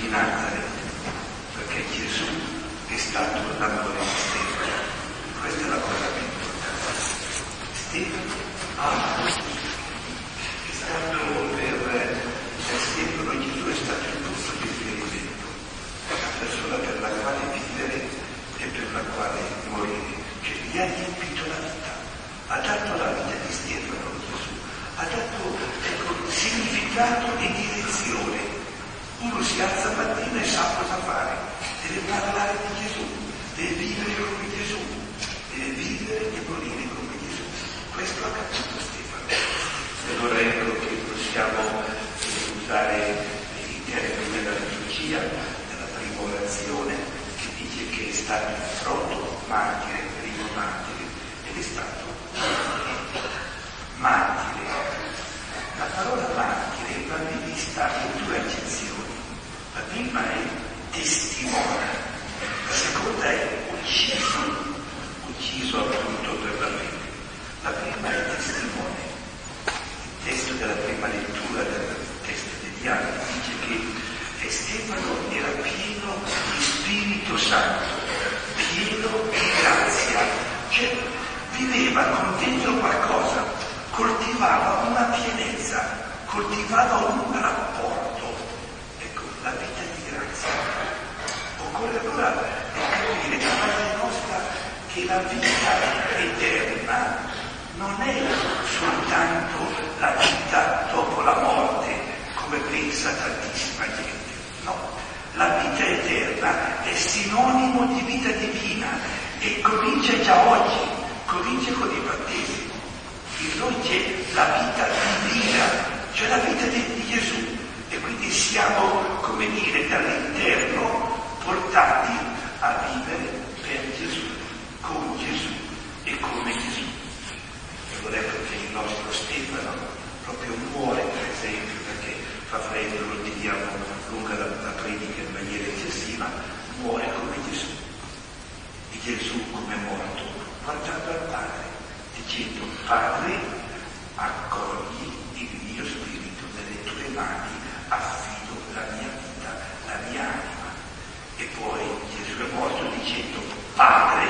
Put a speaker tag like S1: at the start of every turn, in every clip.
S1: di Nazareth, perché Gesù è stato l'amore di Stefano. Questa è la cosa più importante. Stefano è stato per Stefano, Gesù è stato il punto di riferimento, la persona per la quale vivere e per la quale morire, che gli ha riempito la vita, ha dato la vita di Stefano Gesù, ha dato significato e direzione. Uno si alza mattina e sa cosa fare, deve parlare di Gesù, deve vivere come Gesù, deve vivere e morire come Gesù. Questo ha capito Stefano. E allora ecco che possiamo usare i termini della liturgia, della prima orazione, che dice che è stato il proto martire, primo martire, ed è stato martire. La parola martire va vista in due accezioni. La prima è testimone, la seconda è ucciso appunto per la fede. La prima è testimone. Il testo della prima lettura del testo degli Atti dice che Stefano era pieno di Spirito Santo, pieno di grazia, cioè viveva con dentro qualcosa, coltivava una pienezza, coltivava un rapporto. Ecco, la vita di grazia. Occorre allora capire da parte nostra che la vita eterna non è soltanto la vita dopo la morte, come pensa tantissima gente. No, la vita eterna è sinonimo di vita divina e comincia già oggi, comincia con i battesimi. In noi c'è la vita divina, cioè la vita di Gesù, e quindi siamo, come dire, dall'interno portati a vivere per Gesù, con Gesù e come Gesù. E vorrei che il nostro Stefano proprio muore, per esempio, perché fa freddo, lo tiriamo lunga la predica in maniera eccessiva, muore come Gesù. E Gesù come è morto, guardando al Padre, dicendo: Padre, accogli il mio spirito nelle tue mani, affido la mia vita, la mia anima. E poi Gesù è morto dicendo: Padre,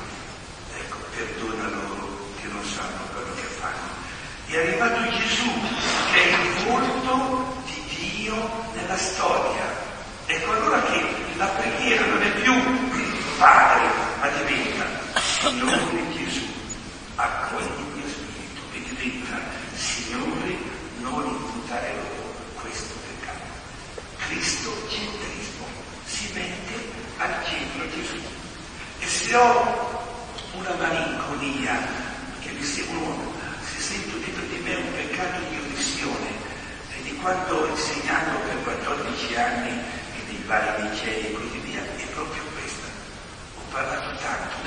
S1: ecco, perdona loro che non sanno quello che fanno. È arrivato Gesù, che è il volto di Dio nella storia. Ecco allora che la preghiera non è più Padre, ma diventa: Signore Gesù, accogli il mio spirito, e diventa: Signore, non imputare loro questo peccato. Cristocentrismo, si mette al centro Gesù. E se ho una malinconia che mi seguono, se sento dentro di me un peccato di omissione, e di quando ho insegnato per 14 anni e nei vari licei e così via, è proprio questa. Ho parlato tanto,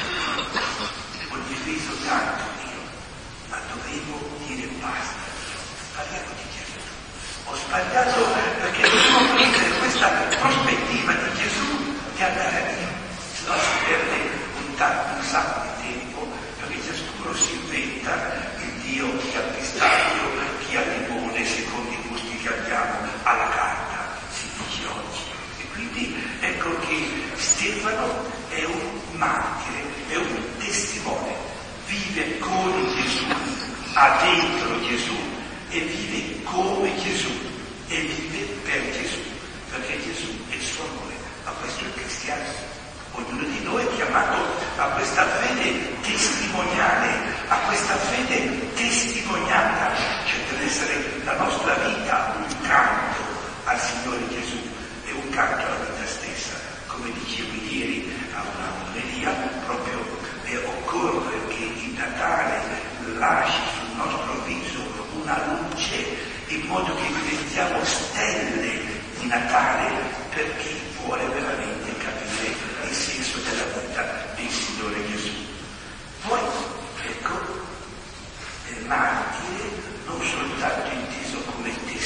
S1: ho difeso tanto Dio, ma dovevo dire basta. Parliamo di Gesù. Ho sbagliato perché devo prendere questa prospettiva di Gesù di andare a Dio. Se no si perde un sacco di tempo, perché ciascuno si inventa il Dio chi ha pistacchio, chi ha limone, secondo i gusti che abbiamo, alla carta, si dice oggi. E quindi ecco che Stefano è un martire, è un testimone, vive con Gesù, ha dentro Gesù e vive come Gesù e vive per Gesù, perché Gesù è il suo amore. Ma questo è il cristianesimo. Ognuno di noi è chiamato a questa fede testimoniale, a questa fede testimoniata, cioè deve essere la nostra vita un canto al Signore Gesù e un canto alla vita stessa. Come dicevo ieri a una omelia, proprio occorre che il Natale lasci sul nostro viso una luce in modo che diventiamo stelle di Natale per chi vuole veramente capire il senso della vita del Signore Gesù. Poi, ecco, il martire non soltanto inteso come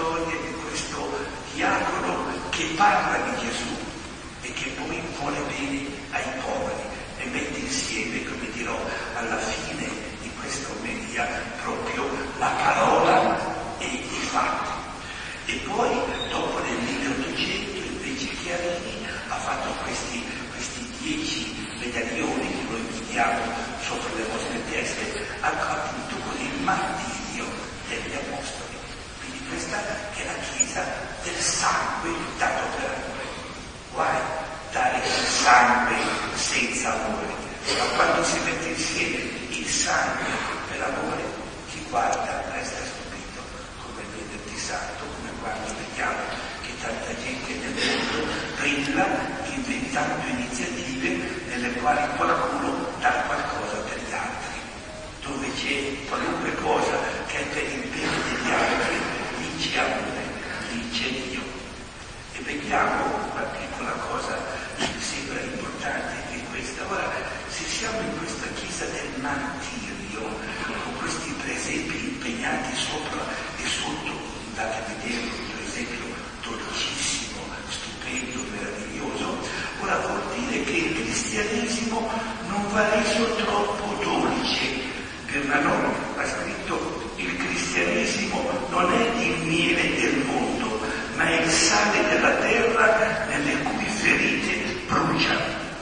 S1: storia di questo diacono che parla di Gesù e che poi vuole bene ai poveri e mette insieme, come dirò alla fine di questa omelia, proprio la parola e i fatti. E poi, dopo nel 1800, invece Chiarini ha fatto questi 10 medaglioni che noi vediamo sopra le vostre teste, appunto con il martirio degli apostoli. Quindi questa è la Chiesa del sangue dato per amore. Guai dare il sangue senza amore, ma quando si mette insieme il sangue per amore, chi guarda resta stupito, come il venerdì santo, come quando vediamo che tanta gente nel mondo brilla inventando iniziative nelle quali qualcuno dà qualcosa per gli altri. Dove c'è qualunque cosa che è per il bene degli altri, lì c'è amore, lì c'è Dio. E vediamo una piccola cosa che mi sembra importante che questa. Ora, se siamo in questa chiesa del martirio, con questi presepi impegnati sopra e sotto, andate a vedere per esempio dolcissimo, stupendo, meraviglioso, ora vuol dire che il cristianesimo non va reso troppo dolce. Bernanos ha scritto: il cristianesimo non è il miele del mondo, ma è il sale della terra nelle cui ferite brucia.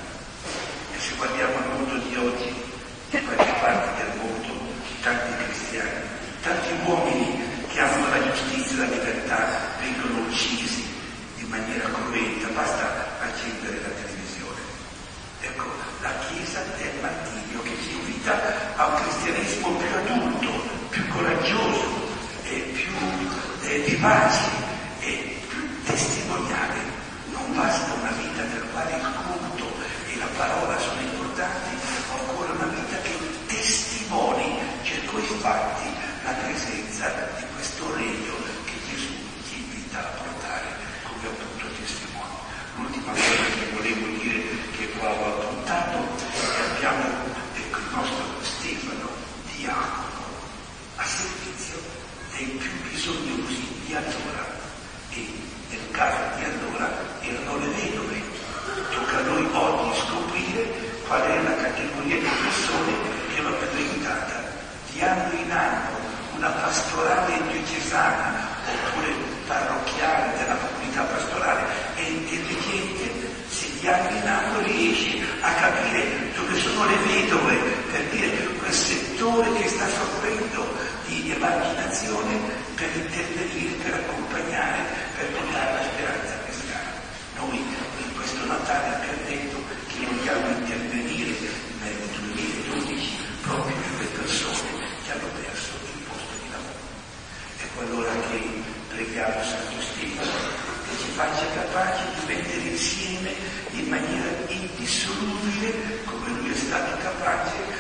S1: E se guardiamo al mondo di oggi, in qualche parte del mondo, tanti cristiani, tanti uomini che amano la giustizia e la libertà vengono uccisi in maniera cruenta, basta accendere la televisione. Ecco, la Chiesa del martirio che ci invita a un cristianesimo più adulto, più coraggioso, più vivace e più testimoniale. Non basta una vita nella quale il culto e la parola sono importanti, ma ancora una vita che testimoni, cioè coi fatti, la presenza di questo regno che Gesù ci invita a portare come appunto testimoni. L'ultima cosa che volevo dire, che qua ho appuntato, è che abbiamo il nostro Stefano, diacono, a servizio dei più bisognosi di allora, e nel caso di allora erano le vedove. Tocca a noi oggi scoprire qual è la categoria di persone che va più aiutata. Di anno in anno una pastorale diocesana oppure parrocchiale della comunità pastorale è intelligente se di anno in anno riesce a capire dove sono le vedove, per dire quel settore che sta soffrendo di emarginazione, per intervenire, per accompagnare, per portare la speranza cristiana. Noi in questo Natale abbiamo detto che vogliamo intervenire nel 2012 proprio per le persone che hanno perso il posto di lavoro. Ecco allora che preghiamo Santo Stefano che ci faccia capaci di mettere insieme in maniera indissolubile, come lui è stato capace,